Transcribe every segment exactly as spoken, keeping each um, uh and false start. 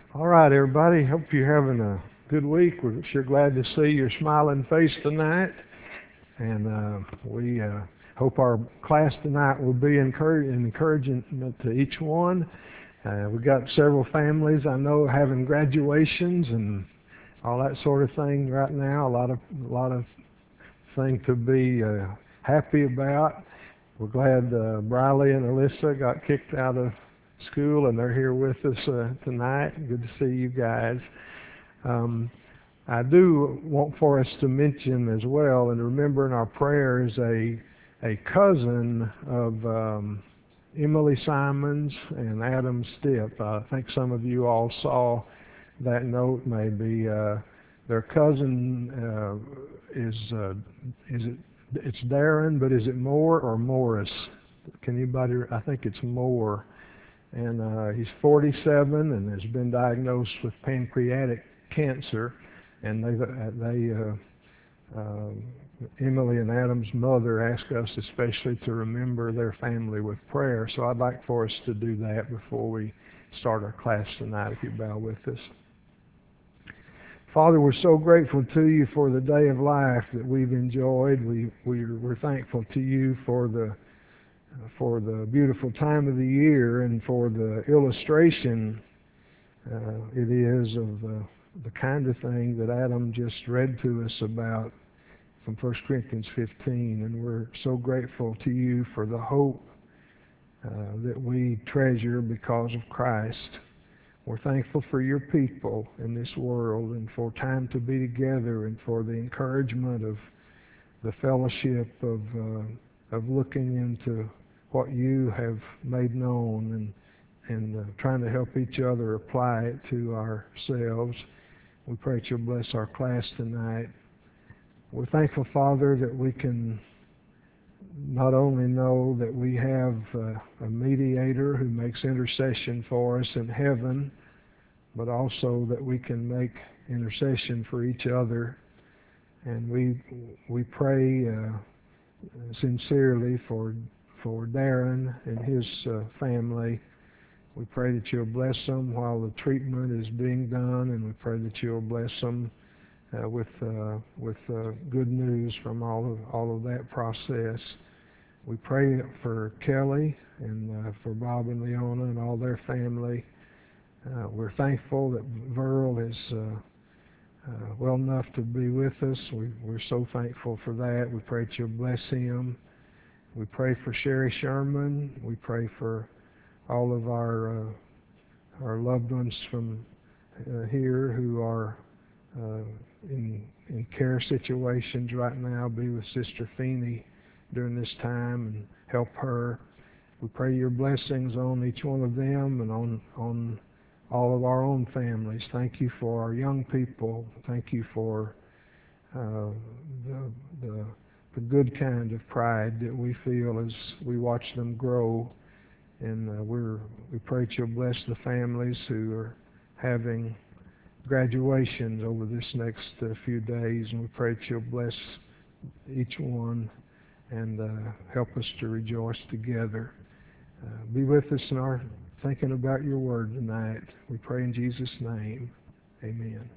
All right, everybody. Hope you're having a good week. We're sure glad to see your smiling face tonight. And uh, we uh, hope our class tonight will be encourage- an encouragement to each one. Uh, we've got several families I know having graduations and all that sort of thing right now. A lot of a lot of things to be uh, happy about. We're glad uh, Briley and Alyssa got kicked out of school and they're here with us uh, tonight. Good to see you guys. Um, I do want for us to mention as well and remember in our prayers a a cousin of um, Emily Simons and Adam Stipp. I think some of you all saw that note maybe. Uh, their cousin uh, is uh, is it it's Darren, but is it Moore or Morris? Can anybody? I think it's Moore, and uh, he's forty-seven and has been diagnosed with pancreatic cancer. And they they uh, uh, Emily and Adam's mother asked us especially to remember their family with prayer. So I'd like for us to do that before we start our class tonight. If you bow with us. Father, we're so grateful to you for the day of life that we've enjoyed. We, we're, we're thankful to you for the for the beautiful time of the year and for the illustration uh, it is of the, the kind of thing that Adam just read to us about from First Corinthians fifteen. And we're so grateful to you for the hope uh, that we treasure because of Christ. We're thankful for your people in this world and for time to be together and for the encouragement of the fellowship of uh, of looking into what you have made known and and uh, trying to help each other apply it to ourselves. We pray that you'll bless our class tonight. We're thankful, Father, that we can not only know that we have uh, a mediator who makes intercession for us in heaven, but also that we can make intercession for each other. And we we pray uh, sincerely for for Darren and his uh, family. We pray that you'll bless them while the treatment is being done, and we pray that you'll bless them uh, with uh, with uh, good news from all of all of that process. We pray for Kelly and uh, for Bob and Leona and all their family. Uh, we're thankful that Verl is uh, uh, well enough to be with us. We, we're so thankful for that. We pray that you'll bless him. We pray for Sherry Sherman. We pray for all of our uh, our loved ones from uh, here who are uh, in in care situations right now. Be with Sister Feeney during this time and help her. We pray your blessings on each one of them and on on all of our own families. Thank you for our young people. Thank you for uh, the, the the good kind of pride that we feel as we watch them grow. And uh, we're we pray that you'll bless the families who are having graduations over this next uh, few days, and we pray that you'll bless each one and uh, help us to rejoice together. Uh, be with us in our thinking about your word tonight. We pray in Jesus' name. Amen.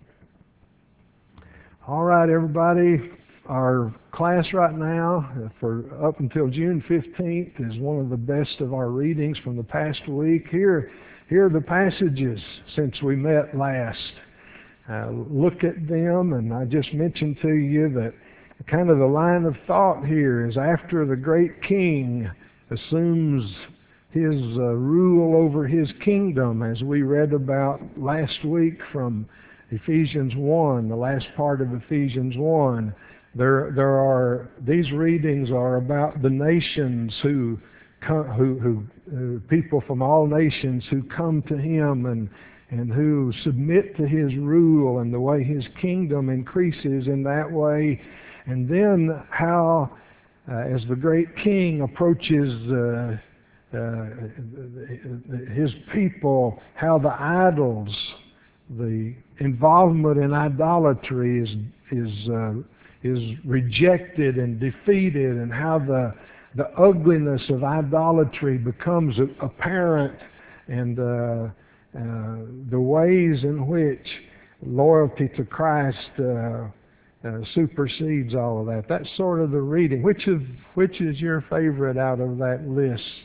All right, everybody. Our class right now uh, for up until June fifteenth is one of the best of our readings from the past week. Here, here are the passages since we met last. Uh, look at them, and I just mentioned to you that kind of the line of thought here is after the great king assumes his uh, rule over his kingdom, as we read about last week from Ephesians one, the last part of Ephesians one. There, there are these readings are about the nations who, come, who, who uh, people from all nations who come to him and and who submit to his rule and the way his kingdom increases in that way. And then how, uh, as the great king approaches uh, uh, his people, how the idols, the involvement in idolatry is is uh, is rejected and defeated, and how the the ugliness of idolatry becomes apparent, and uh, uh, the ways in which loyalty to Christ uh, uh, supersedes all of that. That's sort of the reading. Which of which is your favorite out of that list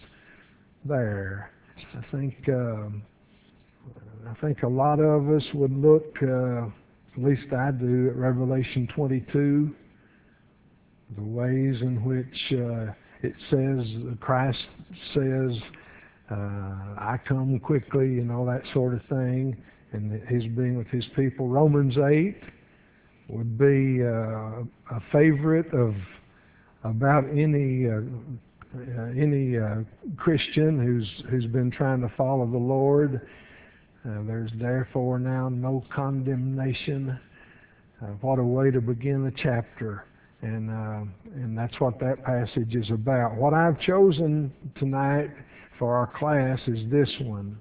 there? I think um, I think a lot of us would look, uh, at least I do, at Revelation twenty-two, the ways in which uh, it says, Christ says, uh, I come quickly, you know, that sort of thing, and He's being with His people. Romans eight would be uh, a favorite of about any uh, uh, any uh, Christian who's who's been trying to follow the Lord. Uh, there's therefore now no condemnation. Uh, what a way to begin the chapter. And uh, and that's what that passage is about. What I've chosen tonight for our class is this one.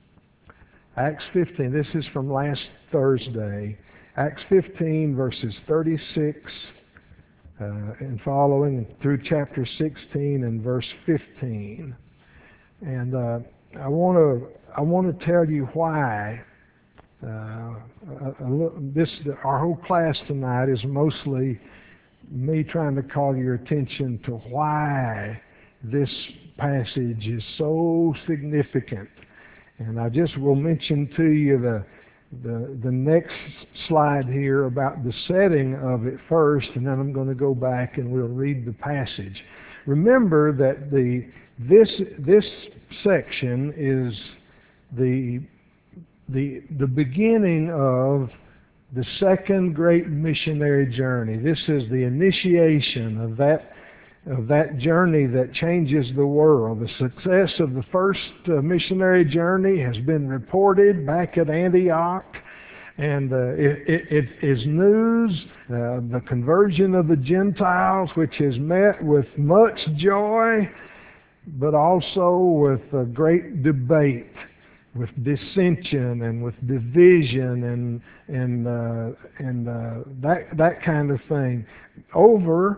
Acts fifteen. This is from last Thursday. Acts fifteen, verses thirty-six uh, and following, through chapter sixteen and verse fifteen. And uh, I want to I want to tell you why. Uh, a, a, this our whole class tonight is mostly me trying to call your attention to why this passage is so significant. And I just will mention to you the the the next slide here about the setting of it first, and then I'm going to go back and we'll read the passage. Remember that the this this section is the the the beginning of the second great missionary journey. This is the initiation of that of that journey that changes the world. The success of the first uh, missionary journey has been reported back at Antioch, and uh, it, it, it is news. Uh, the conversion of the Gentiles, which is met with much joy, but also with a great debate, with dissension and with division and and uh, and uh, that that kind of thing. Over.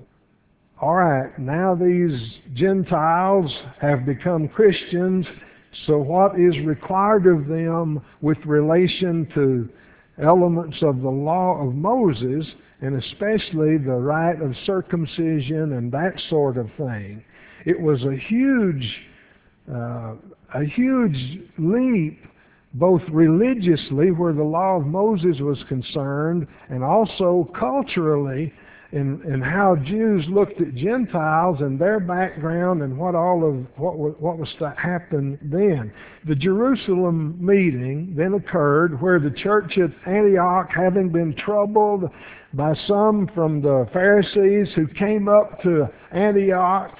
All right, now these Gentiles have become Christians, so what is required of them with relation to elements of the law of Moses, and especially the rite of circumcision and that sort of thing? It was a huge, uh, a huge leap, both religiously, where the law of Moses was concerned, and also culturally, In, in how Jews looked at Gentiles and their background and what all of what was, what was to happen then. The Jerusalem meeting then occurred, where the church at Antioch, having been troubled by some from the Pharisees who came up to Antioch,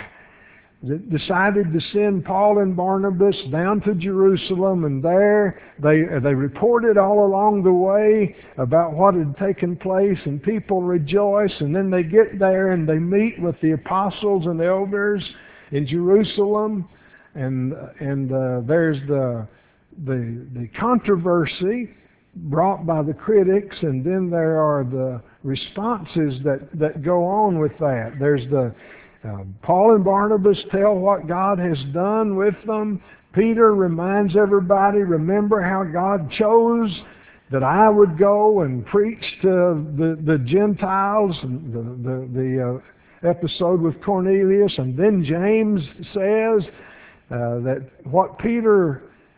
decided to send Paul and Barnabas down to Jerusalem, and there they they reported all along the way about what had taken place, and people rejoice, and then they get there and they meet with the apostles and elders in Jerusalem, and and uh, there's the the the controversy brought by the critics, and then there are the responses that that go on with that. There's the Uh, Paul and Barnabas tell what God has done with them. Peter reminds everybody, remember how God chose that I would go and preach to the, the Gentiles, and the, the, the uh, episode with Cornelius. And then James says uh, that what Peter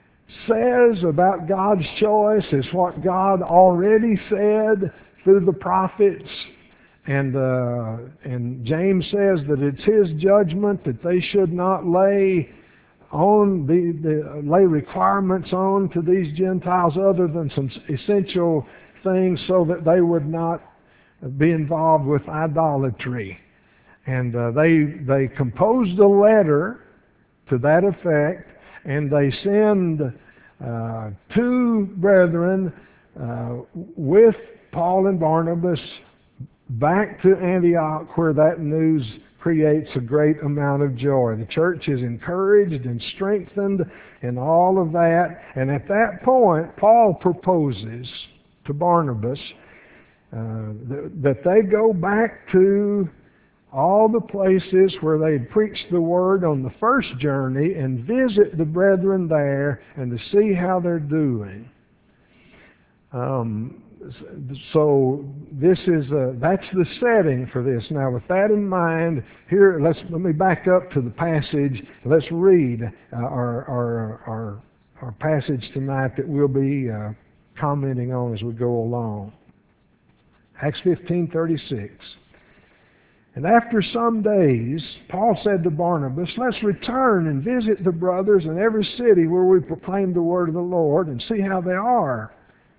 says about God's choice is what God already said through the prophets. And uh, and James says that it's his judgment that they should not lay on the, the lay requirements on to these Gentiles other than some essential things, so that they would not be involved with idolatry. And uh, they they composed a letter to that effect, and they send uh, two brethren uh, with Paul and Barnabas back to Antioch, where that news creates a great amount of joy. The church is encouraged and strengthened in all of that. And at that point, Paul proposes to Barnabas uh, th- that they go back to all the places where they'd preached the word on the first journey and visit the brethren there and to see how they're doing. Um, so this is a, that's the setting for this. Now, with that in mind, here let's let me back up to the passage. Let's read uh, our, our our our passage tonight that we'll be uh, commenting on as we go along. Acts fifteen thirty-six. And after some days, Paul said to Barnabas, "Let's return and visit the brothers in every city where we proclaim the word of the Lord and see how they are."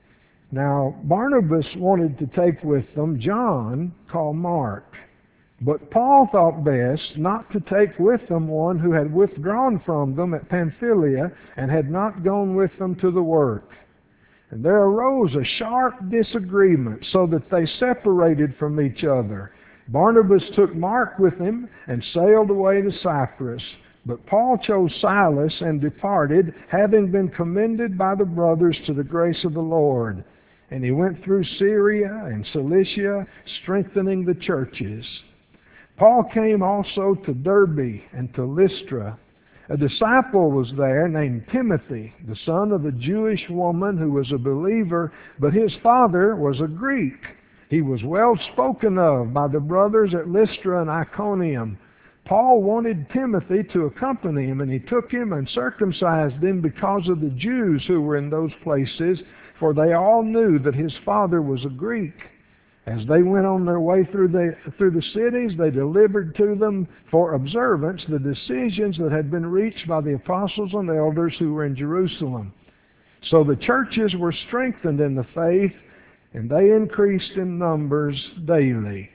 Now, Barnabas wanted to take with them John, called Mark. But Paul thought best not to take with them one who had withdrawn from them at Pamphylia and had not gone with them to the work. And there arose a sharp disagreement, so that they separated from each other. Barnabas took Mark with him and sailed away to Cyprus. But Paul chose Silas and departed, having been commended by the brothers to the grace of the Lord. And he went through Syria and Cilicia, strengthening the churches. Paul came also to Derbe and to Lystra. A disciple was there named Timothy, the son of a Jewish woman who was a believer, but his father was a Greek. He was well spoken of by the brothers at Lystra and Iconium. Paul wanted Timothy to accompany him, and he took him and circumcised him because of the Jews who were in those places, for they all knew that his father was a Greek. As they went on their way through the, through the cities, they delivered to them for observance the decisions that had been reached by the apostles and elders who were in Jerusalem. So the churches were strengthened in the faith, and they increased in numbers daily.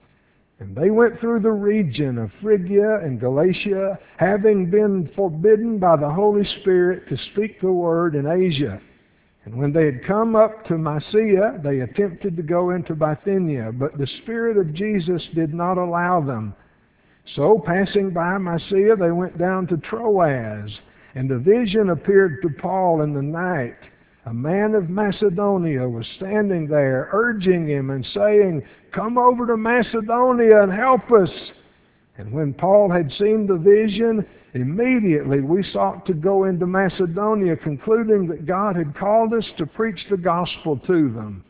And they went through the region of Phrygia and Galatia, having been forbidden by the Holy Spirit to speak the word in Asia. And when they had come up to Mysia, they attempted to go into Bithynia, but the Spirit of Jesus did not allow them. So, passing by Mysia, they went down to Troas, and a vision appeared to Paul in the night. A man of Macedonia was standing there, urging him and saying, "Come over to Macedonia and help us." And when Paul had seen the vision, immediately we sought to go into Macedonia, concluding that God had called us to preach the gospel to them.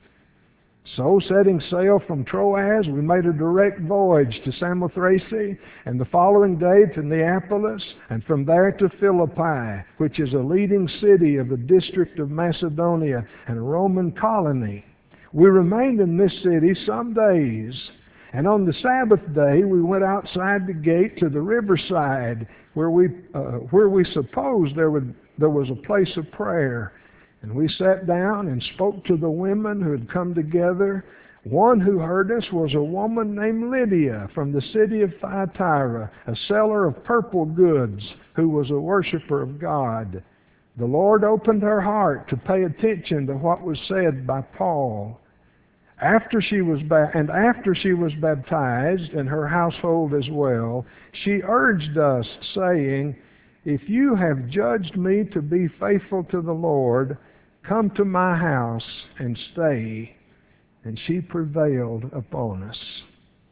So, setting sail from Troas, we made a direct voyage to Samothrace, and the following day to Neapolis, and from there to Philippi, which is a leading city of the district of Macedonia and a Roman colony. We remained in this city some days, and on the Sabbath day we went outside the gate to the riverside, where we uh, where we supposed there would there was a place of prayer. And we sat down and spoke to the women who had come together. One who heard us was a woman named Lydia from the city of Thyatira, a seller of purple goods, who was a worshiper of God. The Lord opened her heart to pay attention to what was said by Paul. After she was ba- and after she was baptized, and her household as well, she urged us, saying, "If you have judged me to be faithful to the Lord, come to my house and stay." And she prevailed upon us.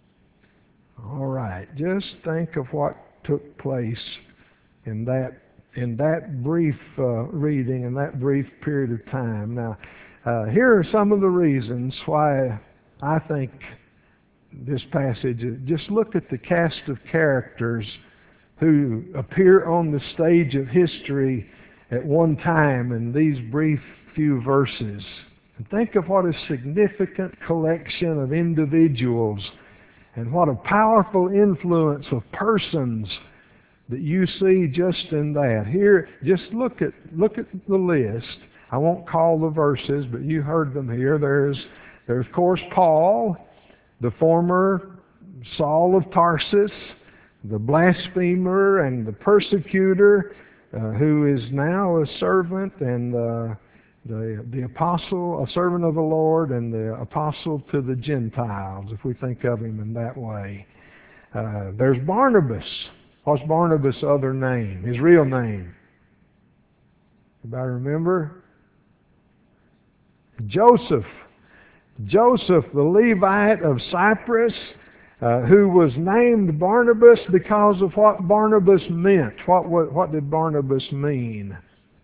All right, just think of what took place in that in that brief uh, reading, in that brief period of time. Now, uh, here are some of the reasons why I think this passage. Just look at the cast of characters who appear on the stage of history at one time in these brief few verses. And think of what a significant collection of individuals and what a powerful influence of persons that you see just in that. Here, just look at look at the list. I won't call the verses, but you heard them here. There's there's of course Paul, the former Saul of Tarsus, the blasphemer and the persecutor, uh, who is now a servant and uh, the the apostle, a servant of the Lord, and the apostle to the Gentiles, if we think of him in that way. Uh, there's Barnabas. What's Barnabas' other name? His real name? Anybody remember? Joseph. Joseph, the Levite of Cyprus, uh, who was named Barnabas because of what Barnabas meant. What, what, what did Barnabas mean?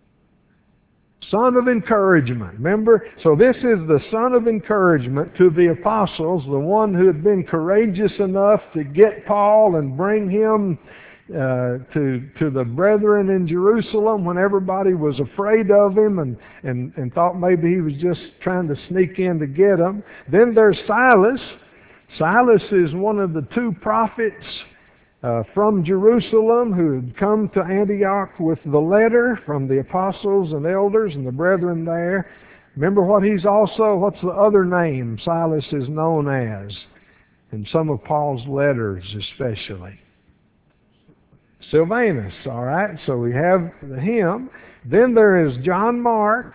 Son of encouragement. Remember? So this is the son of encouragement to the apostles, the one who had been courageous enough to get Paul and bring him uh, to to the brethren in Jerusalem when everybody was afraid of him and, and, and thought maybe he was just trying to sneak in to get them. Then there's Silas. Silas is one of the two prophets Uh, from Jerusalem who had come to Antioch with the letter from the apostles and elders and the brethren there. Remember what he's also, what's the other name Silas is known as in some of Paul's letters especially? Silvanus, all right? So we have him. Then there is John Mark,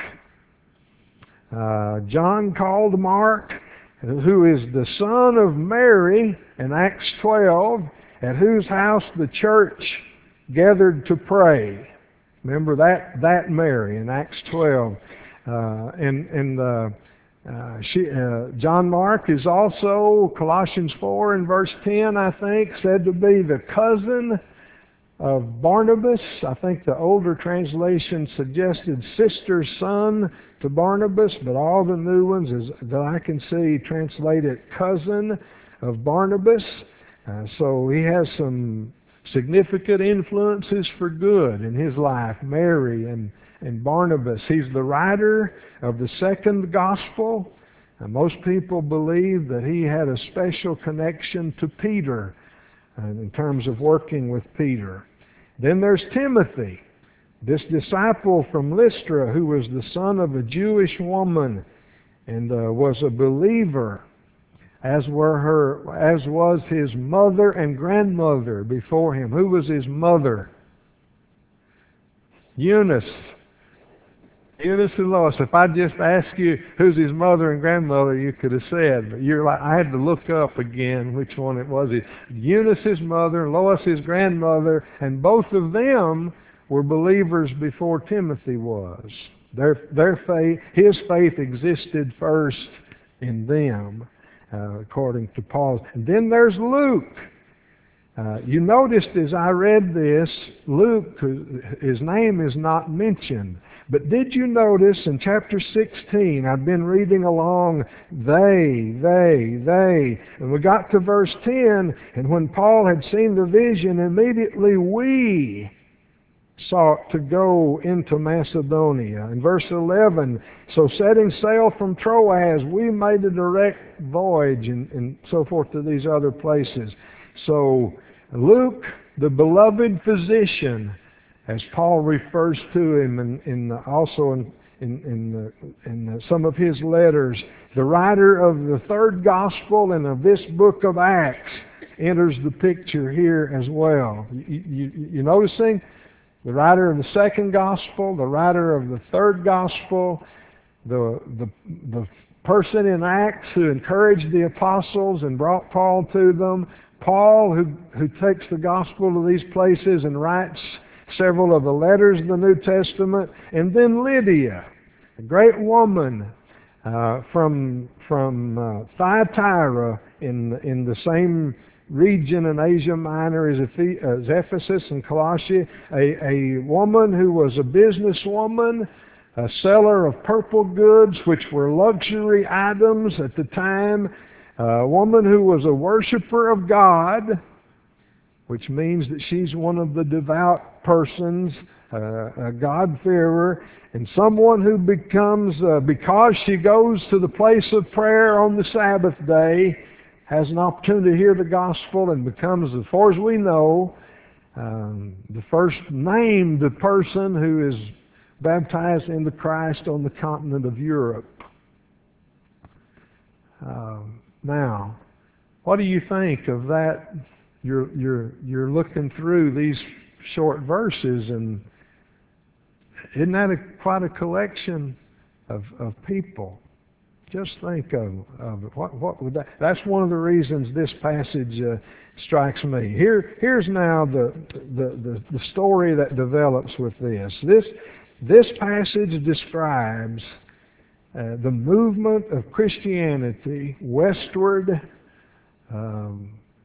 uh, John called Mark, who is the son of Mary in Acts twelve, at whose house the church gathered to pray. Remember that that Mary in Acts twelve. Uh, and and uh, uh, she, uh, John Mark is also, Colossians four and verse ten, I think, said to be the cousin of Barnabas. I think the older translation suggested sister's son to Barnabas, but all the new ones, is, that I can see, translate it cousin of Barnabas. Uh, so he has some significant influences for good in his life, Mary and, and Barnabas. He's the writer of the second gospel. Uh, most people believe that he had a special connection to Peter uh, in terms of working with Peter. Then there's Timothy, this disciple from Lystra who was the son of a Jewish woman and uh, was a believer, as were her, as was his mother and grandmother before him. Who was his mother? Eunice. Eunice and Lois. If I just ask you who's his mother and grandmother, you could have said. But you're like, I had to look up again which one it was. Eunice his mother, Lois his grandmother, and both of them were believers before Timothy was. Their their faith, his faith existed first in them. Uh, according to Paul. And then there's Luke. Uh, you noticed as I read this, Luke, his name is not mentioned. But did you notice in chapter sixteen, I've been reading along, they, they, they, and we got to verse ten, and when Paul had seen the vision, immediately we sought to go into Macedonia. In verse eleven, so setting sail from Troas, we made a direct voyage, and, and so forth to these other places. So Luke, the beloved physician, as Paul refers to him, in, in also in, in, in, the, in some of his letters, the writer of the third gospel and of this book of Acts enters the picture here as well. You, you, you noticing? The writer of the second gospel, the writer of the third gospel, the, the, the person in Acts who encouraged the apostles and brought Paul to them, Paul who, who takes the gospel to these places and writes several of the letters of the New Testament, and then Lydia, a great woman uh, from, from uh, Thyatira in, in the same region in Asia Minor as Ephesus and Colossae, a, a woman who was a businesswoman, a seller of purple goods, which were luxury items at the time, a woman who was a worshiper of God, which means that she's one of the devout persons, uh, a God-fearer, and someone who becomes, uh, because she goes to the place of prayer on the Sabbath day, has an opportunity to hear the gospel and becomes, as far as we know, um, the first named person who is baptized into Christ on the continent of Europe. Uh, now, what do you think of that? You're you're you're looking through these short verses, and isn't that a, quite a collection of of people? Just think of, of what what would that? That's one of the reasons this passage uh, strikes me. Here here's now the, the the the story that develops with this. This this passage describes uh, the movement of Christianity westward um,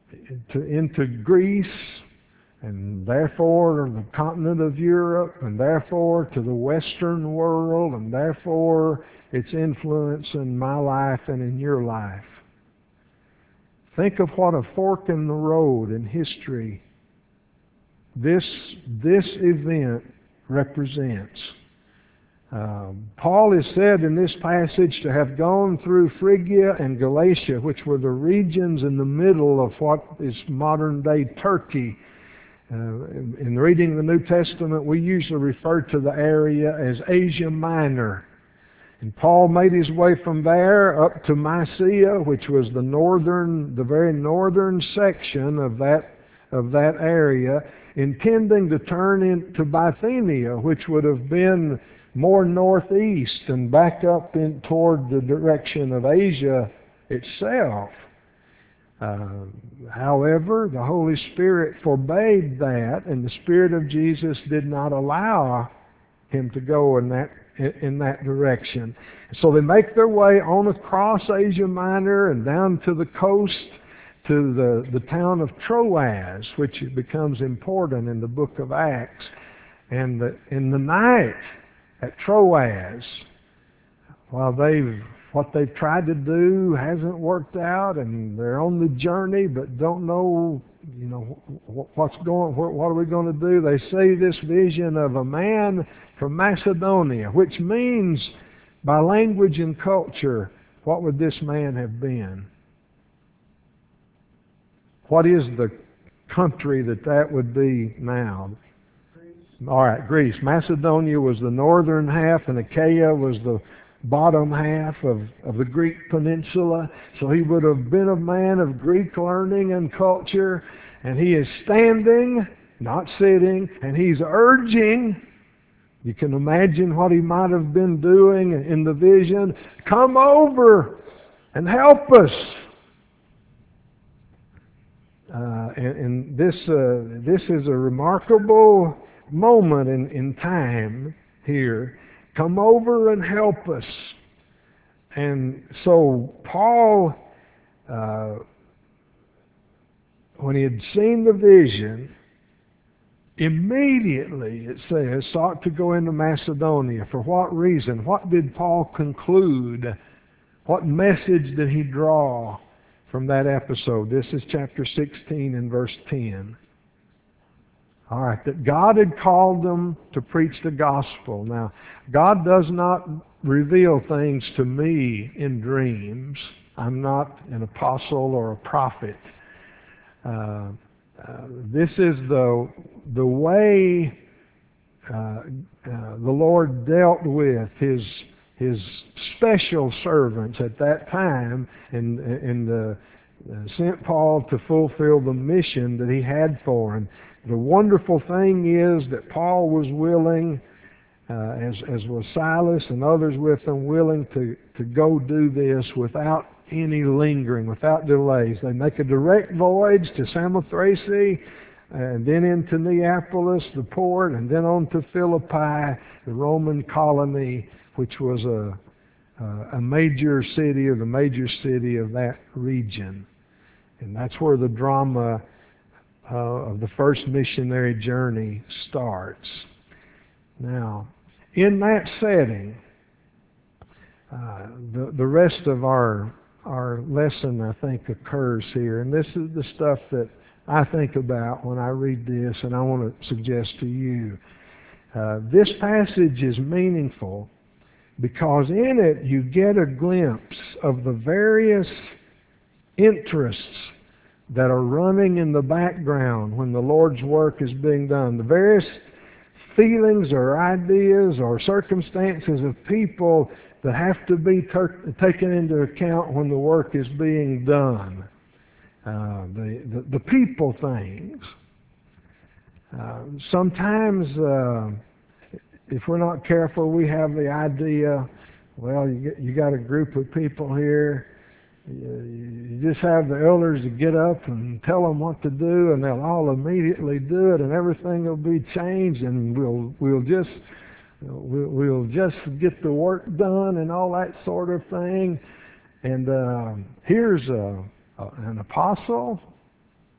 to, into Greece, and therefore the continent of Europe, and therefore to the Western world, and therefore its influence in my life and in your life. Think of what a fork in the road in history this, this event represents. Um, Paul is said in this passage to have gone through Phrygia and Galatia, which were the regions in the middle of what is modern-day Turkey. Uh, in, in reading the New Testament, we usually refer to the area as Asia Minor. And Paul made his way from there up to Mysia, which was the northern, the very northern section of that of that area, intending to turn into Bithynia, which would have been more northeast and back up in toward the direction of Asia itself. Uh, however, the Holy Spirit forbade that, and the Spirit of Jesus did not allow him to go in that in that direction. So they make their way on across Asia Minor and down to the coast to the, the town of Troas, which becomes important in the book of Acts. And the, in the night at Troas, while they've what they've tried to do hasn't worked out, and they're on the journey but don't know, you know, what's going, what are we going to do? They see this vision of a man from Macedonia, which means, by language and culture, what would this man have been? What is the country that that would be now? All right, Greece. Macedonia was the northern half, and Achaia was the bottom half of, of the Greek peninsula. So he would have been a man of Greek learning and culture, and he is standing, not sitting, and he's urging. You can imagine what he might have been doing in the vision. Come over and help us. Uh, and, and this uh, this is a remarkable moment in, in time here. Come over and help us. And so Paul, uh, when he had seen the vision, immediately, it says, sought to go into Macedonia. For what reason? What did Paul conclude? What message did he draw from that episode? This is chapter sixteen and verse ten. All right, that God had called them to preach the gospel. Now, God does not reveal things to me in dreams. I'm not an apostle or a prophet. Uh, uh, this is the the way uh, uh, the Lord dealt with His His special servants at that time, and and uh, sent Paul to fulfill the mission that he had for him. The wonderful thing is that Paul was willing, uh, as, as was Silas and others with him, willing to, to go do this without any lingering, without delays. They make a direct voyage to Samothrace, and then into Neapolis, the port, and then on to Philippi, the Roman colony, which was a, a major city, or the major city of that region. And that's where the drama Uh, of the first missionary journey starts. Now, in that setting, uh, the, the rest of our, our lesson, I think, occurs here. And this is the stuff that I think about when I read this, and I want to suggest to you. Uh, this passage is meaningful because in it you get a glimpse of the various interests that are running in the background when the Lord's work is being done. The various feelings or ideas or circumstances of people that have to be ter- taken into account when the work is being done. Uh, the, the, the people things. Uh, sometimes, uh, if we're not careful, we have the idea, well, you, get, you got a group of people here, you just have the elders to get up and tell them what to do, and they'll all immediately do it, and everything will be changed, and we'll we'll just we'll, we'll just get the work done and all that sort of thing. And uh, here's a, a, an apostle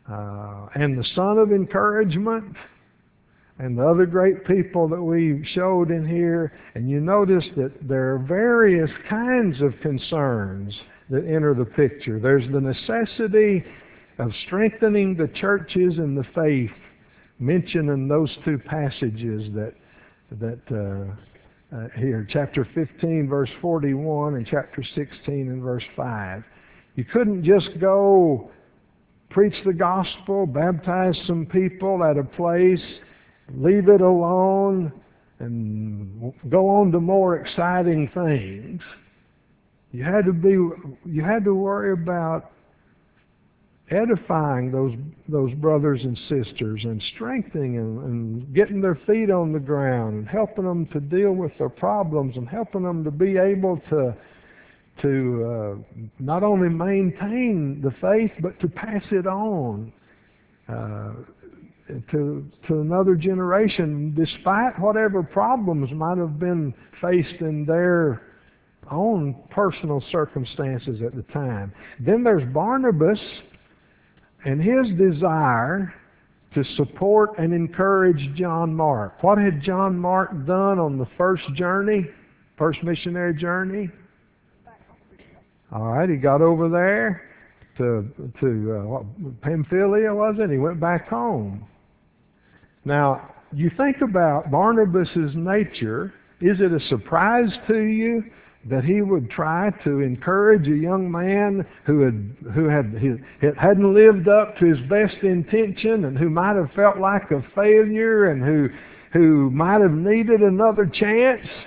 uh, and the son of encouragement, and the other great people that we showed in here. And you notice that there are various kinds of concerns that enter the picture. There's the necessity of strengthening the churches in the faith, mentioned in those two passages that that uh, uh, here, chapter fifteen, verse forty-one, and chapter sixteen and verse five. You couldn't just go preach the gospel, baptize some people at a place, leave it alone, and go on to more exciting things. You had to be, you had to worry about edifying those those brothers and sisters, and strengthening them, and getting their feet on the ground, and helping them to deal with their problems, and helping them to be able to to uh, not only maintain the faith, but to pass it on uh, to to another generation, despite whatever problems might have been faced in their own personal circumstances at the time. Then there's Barnabas and his desire to support and encourage John Mark. What had John Mark done on the first journey, first missionary journey? All right, he got over there to to uh, what, Pamphylia, was it? He went back home. Now, you think about Barnabas's nature. Is it a surprise to you that he would try to encourage a young man who had who had he, hadn't lived up to his best intention, and who might have felt like a failure, and who who might have needed another chance?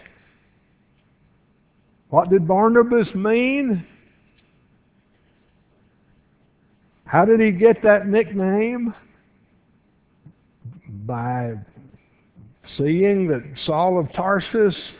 What did Barnabas mean? How did he get that nickname? By seeing that Saul of Tarsus,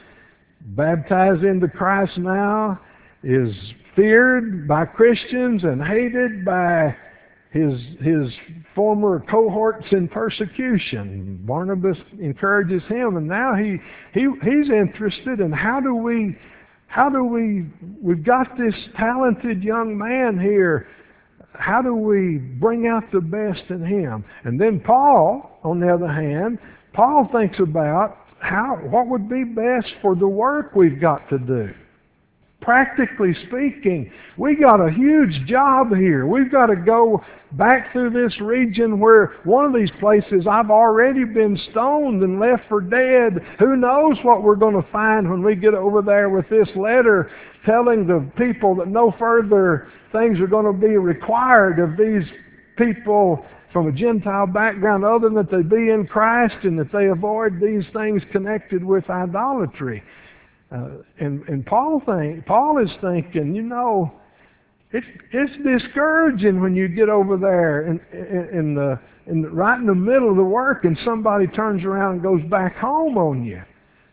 baptized into Christ now, is feared by Christians and hated by his his former cohorts in persecution. Barnabas encourages him, and now he he he's interested in how do we how do we we've got this talented young man here. How do we bring out the best in him? And then Paul, on the other hand, Paul thinks about how what would be best for the work we've got to do. Practically speaking, we got a huge job here. We've got to go back through this region where one of these places I've already been stoned and left for dead. Who knows what we're going to find when we get over there with this letter telling the people that no further things are going to be required of these people from a Gentile background other than that they be in Christ, and that they avoid these things connected with idolatry. Uh, and and Paul think Paul is thinking, you know, it's it's discouraging when you get over there in in, in the in right in the middle of the work, and somebody turns around and goes back home on you.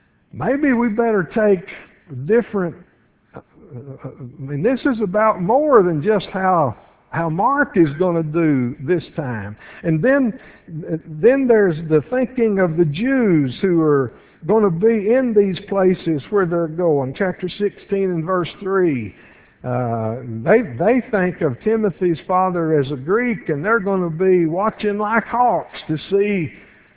Maybe we better take different. Uh, I mean, this is about more than just how how Mark is going to do this time. And then then there's the thinking of the Jews who are going to be in these places where they're going. Chapter sixteen and verse three. Uh, they they think of Timothy's father as a Greek, and they're going to be watching like hawks to see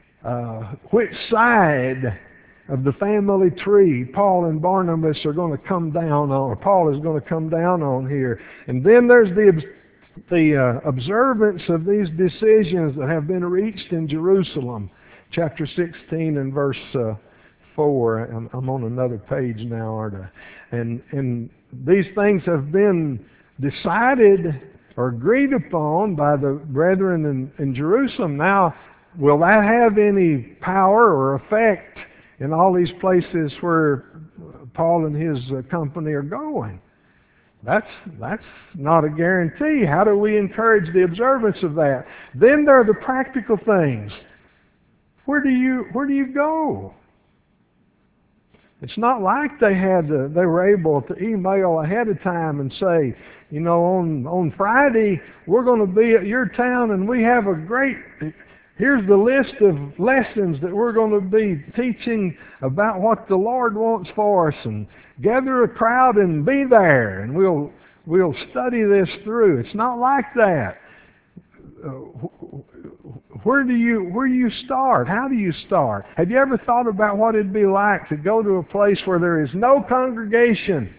uh, which side of the family tree Paul and Barnabas are going to come down on, or Paul is going to come down on here. And then there's the the uh, observance of these decisions that have been reached in Jerusalem. Chapter sixteen and verse uh, four. I'm, I'm on another page now, aren't I? And, and these things have been decided or agreed upon by the brethren in, in Jerusalem. Now, will that have any power or effect in all these places where Paul and his uh, company are going? That's that's not a guarantee. How do we encourage the observance of that? Then there are the practical things. Where do you where do you go? It's not like they had to, they were able to email ahead of time and say, you know, on on Friday we're going to be at your town, and we have a great. Here's the list of lessons that we're going to be teaching about what the Lord wants for us, and gather a crowd and be there, and we'll we'll study this through. It's not like that. where do you where do you start? How do you start? Have you ever thought about what it'd be like to go to a place where there is no congregation,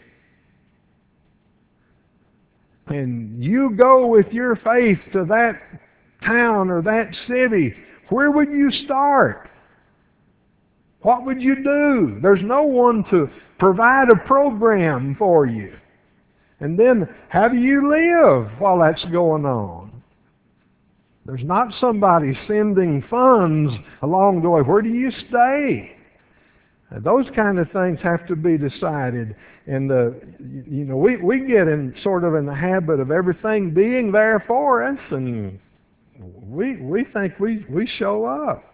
and you go with your faith to that town or that city? Where would you start? What would you do? There's no one to provide a program for you. And then, how do you live while that's going on? There's not somebody sending funds along the way. Where do you stay? Those kind of things have to be decided. And, uh, you know, we, we get in sort of in the habit of everything being there for us, and we, we think we, we show up.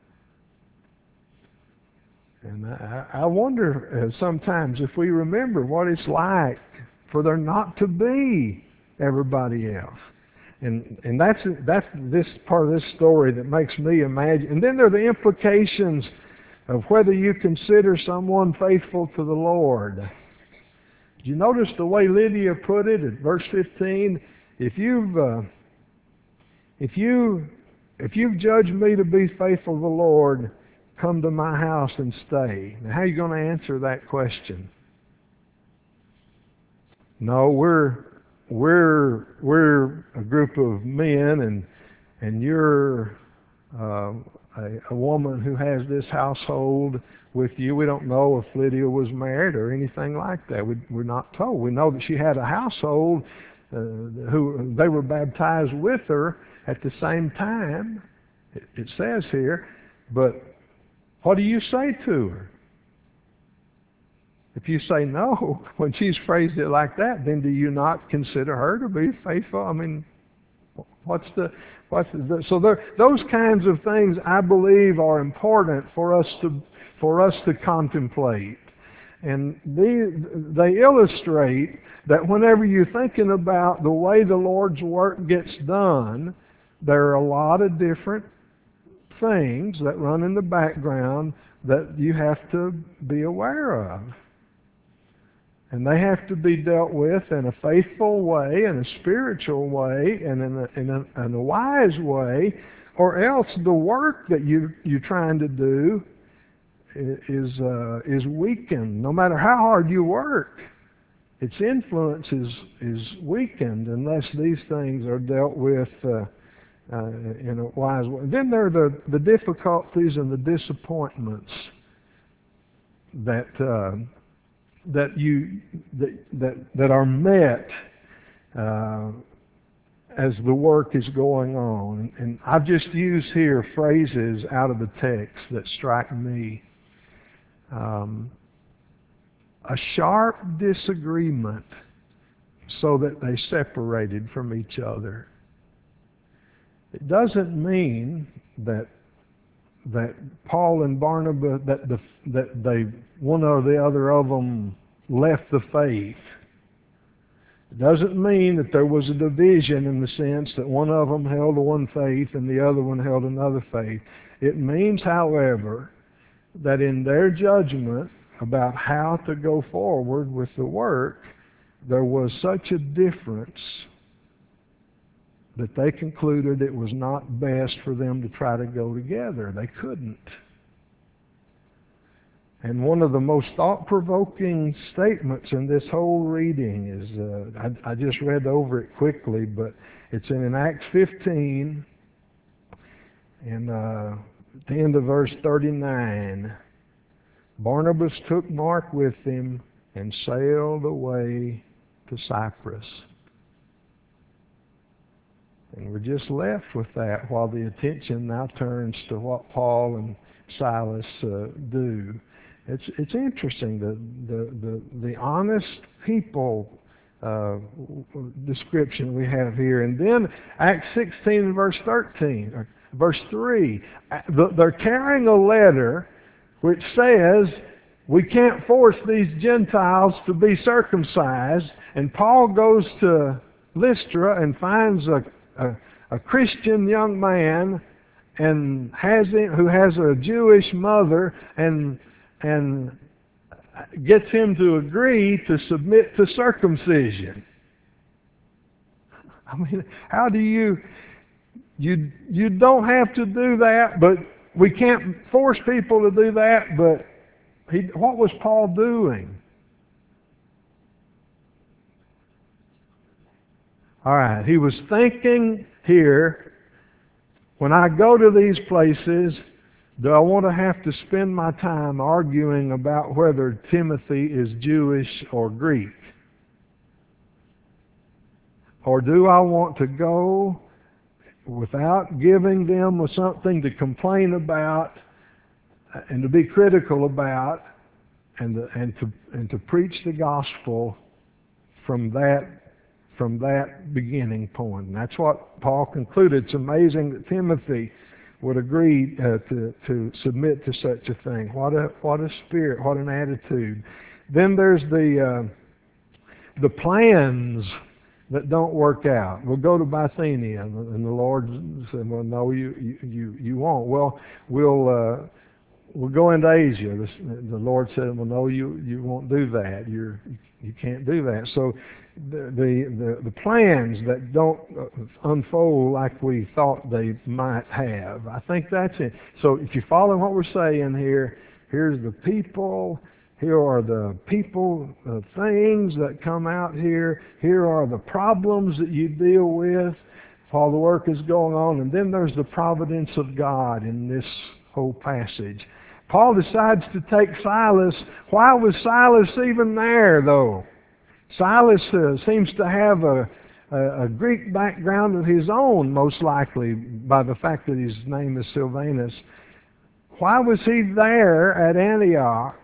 And I, I wonder uh, sometimes if we remember what it's like for there not to be everybody else. And and that's that's this part of this story that makes me imagine. And then there are the implications of whether you consider someone faithful to the Lord. Did you notice the way Lydia put it at verse fifteen? If you've uh, if you if you've judged me to be faithful to the Lord, come to my house and stay. Now, how are you going to answer that question? No, we're we're we're a group of men, and and you're uh, a, a woman who has this household with you. We don't know if Lydia was married or anything like that. We, we're not told. We know that she had a household uh, who they were baptized with her at the same time. It, it says here, but what do you say to her? If you say no, when she's phrased it like that, then do you not consider her to be faithful? I mean, what's the, what's the, so there, those kinds of things I believe are important for us to, for us to contemplate. And they, they illustrate that whenever you're thinking about the way the Lord's work gets done, there are a lot of different things that run in the background that you have to be aware of. And they have to be dealt with in a faithful way, in a spiritual way, and in a, in a, in a wise way, or else the work that you, you're trying to do is, uh, is weakened. No matter how hard you work, its influence is, is weakened unless these things are dealt with uh, uh, in a wise way. Then there are the, the difficulties and the disappointments that... Uh, that you that that, that are met uh, as the work is going on. And I've just used here phrases out of the text that strike me. Um, a sharp disagreement so that they separated from each other. It doesn't mean that that Paul and Barnabas, that the that they one or the other of them left the faith. It doesn't mean that there was a division in the sense that one of them held one faith and the other one held another faith. It means, however, that in their judgment about how to go forward with the work, there was such a difference that they concluded it was not best for them to try to go together. They couldn't. And one of the most thought-provoking statements in this whole reading is, uh, I, I just read over it quickly, but it's in Acts fifteen, and uh, at the end of verse thirty-nine, Barnabas took Mark with him and sailed away to Cyprus. And we're just left with that while the attention now turns to what Paul and Silas uh, do. It's it's interesting, the the the, the honest people uh, description we have here. And then Acts sixteen and verse thirteen, or verse three, they're carrying a letter which says we can't force these Gentiles to be circumcised. And Paul goes to Lystra and finds a A, a Christian young man and has him, who has a Jewish mother, and and gets him to agree to submit to circumcision. I mean, how do you You, you don't have to do that, but we can't force people to do that, but he, what was Paul doing? All right, he was thinking here, when I go to these places, do I want to have to spend my time arguing about whether Timothy is Jewish or Greek? Or do I want to go without giving them something to complain about and to be critical about, and to, and to and to preach the gospel from that from that beginning point? And that's what Paul concluded. It's amazing that Timothy would agree uh, to to submit to such a thing. What a what a spirit! What an attitude! Then there's the uh, the plans that don't work out. We'll go to Bithynia, and the Lord said, "Well, no, you you you won't." Well, we'll uh, we'll go into Asia. The, the Lord said, "Well, no, you you won't do that. You're you can't do that." So the the the, the plans that don't unfold like we thought they might have, I think that's it. So if you follow what we're saying here, here's the people. Here are the people, uh, things that come out here. Here are the problems that you deal with while the work is going on. And then there's the providence of God in this whole passage. Paul decides to take Silas. Why was Silas even there, though? Silas uh, seems to have a, a, a Greek background of his own, most likely, by the fact that his name is Silvanus. Why was he there at Antioch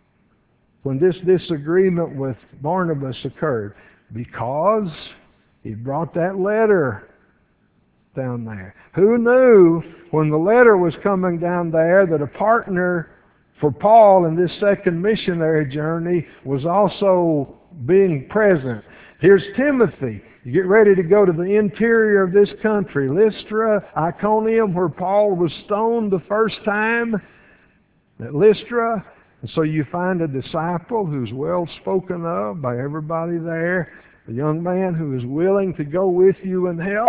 when this disagreement with Barnabas occurred? Because he brought that letter down there. Who knew when the letter was coming down there that a partner for Paul in this second missionary journey was also being present? Here's Timothy. You get ready to go to the interior of this country, Lystra, Iconium, where Paul was stoned the first time at Lystra. And so you find a disciple who's well spoken of by everybody there, a young man who is willing to go with you and help.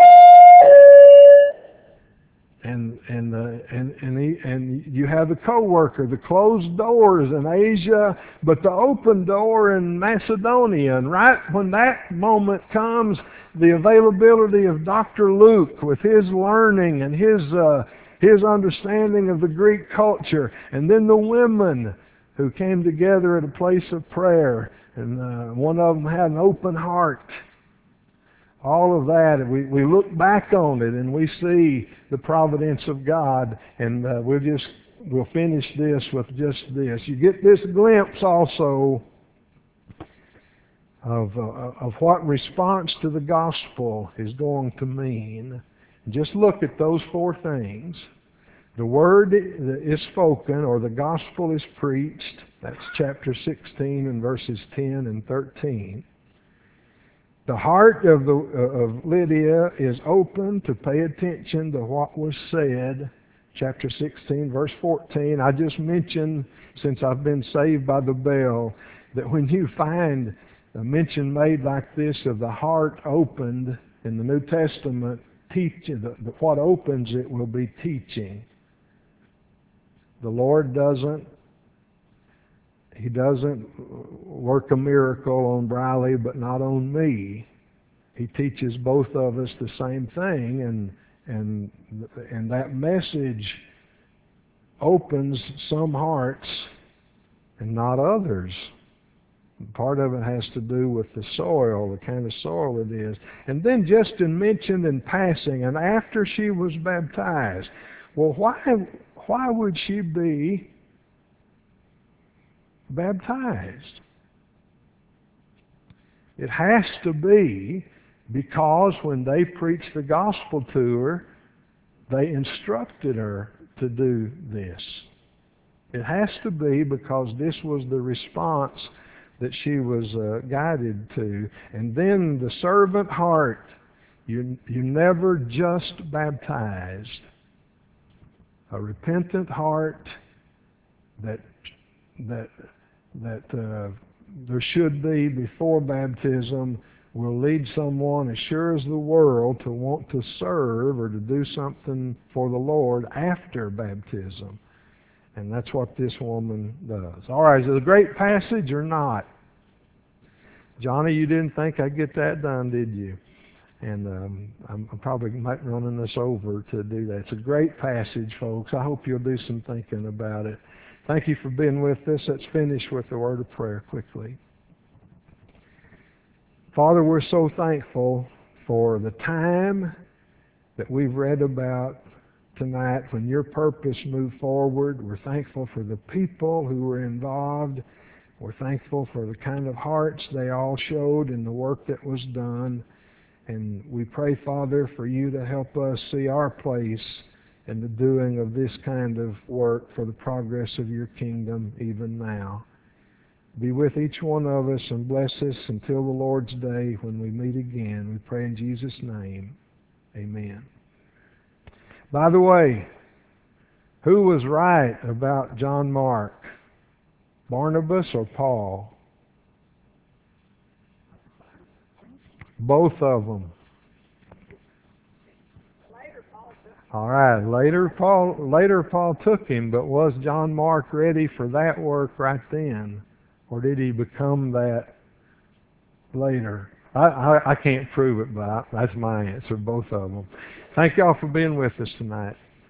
And and uh, and and, he, and you have the co-worker, the closed doors in Asia, but the open door in Macedonia. And right when that moment comes, the availability of Doctor Luke with his learning and his uh, his understanding of the Greek culture, and then the women who came together at a place of prayer, and uh, one of them had an open heart. All of that, we, we look back on it and we see the providence of God, and uh, we'll just we'll finish this with just this. You get this glimpse also of uh, of what response to the gospel is going to mean. Just look at those four things. The word is spoken, or the gospel is preached. That's chapter sixteen and verses ten and thirteen. The heart of, the, of Lydia is open to pay attention to what was said. Chapter sixteen, verse fourteen. I just mentioned, since I've been saved by the bell, that when you find a mention made like this of the heart opened in the New Testament, teaching, the, the, what opens it will be teaching. The Lord doesn't, He doesn't work a miracle on Briley, but not on me. He teaches both of us the same thing, and and and that message opens some hearts and not others. Part of it has to do with the soil, the kind of soil it is. And then just in mentioned in passing, and after she was baptized. Well, why why would she be baptized? It has to be because when they preached the gospel to her, they instructed her to do this. It has to be because this was the response that she was uh, guided to. And then the servant heart. You, you never just baptized. A repentant heart that that that uh, there should be before baptism will lead someone as sure as the world to want to serve or to do something for the Lord after baptism. And that's what this woman does. All right, is it a great passage or not? Johnny, you didn't think I'd get that done, did you? And um, I'm, I'm probably might running this over to do that. It's a great passage, folks. I hope you'll do some thinking about it. Thank you for being with us. Let's finish with a word of prayer quickly. Father, we're so thankful for the time that we've read about tonight when your purpose moved forward. We're thankful for the people who were involved. We're thankful for the kind of hearts they all showed in the work that was done. And we pray, Father, for you to help us see our place in the doing of this kind of work for the progress of your kingdom even now. Be with each one of us and bless us until the Lord's day when we meet again. We pray in Jesus' name. Amen. By the way, who was right about John Mark? Barnabas or Paul? Both of them. All right, later Paul later Paul took him, but was John Mark ready for that work right then? Or did he become that later? I, I, I can't prove it, but I, that's my answer, both of them. Thank y'all for being with us tonight.